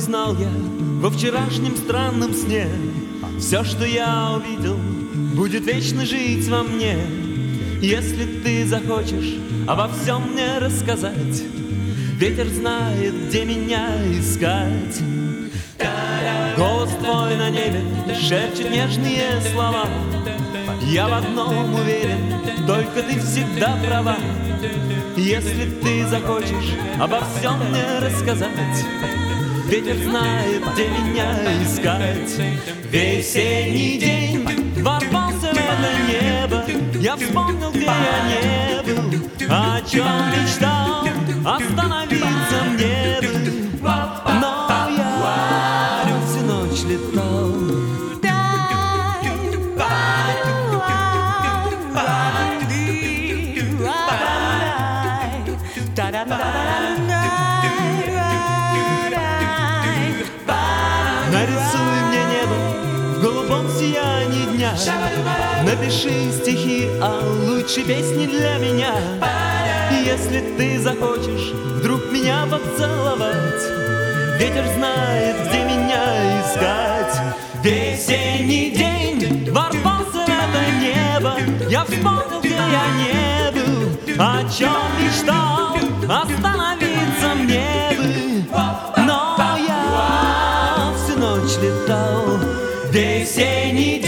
узнал я во вчерашнем странном сне. Все, что я увидел, будет вечно жить во мне. Если ты захочешь обо всем мне рассказать, ветер знает, где меня искать. Голос твой на небе шепчет нежные слова. Я в одном уверен, только ты всегда права. Если ты захочешь обо всем мне рассказать, ветер знает, где меня искать. Весенний день ворвался в это небо. Я вспомнил, где я не был, о чем мечтал, остановиться мне бы. Но я всю ночь летал. Нарисуй мне небо в голубом сиянии дня. Напиши стихи, а лучше песни для меня. Если ты захочешь вдруг меня поцеловать, ветер знает, где меня искать. Весенний день ворвался в это небо. Я вспомнил, где я не был, о чем мечтал, остановиться мне бы. Но я всю ночь летал. Весенний день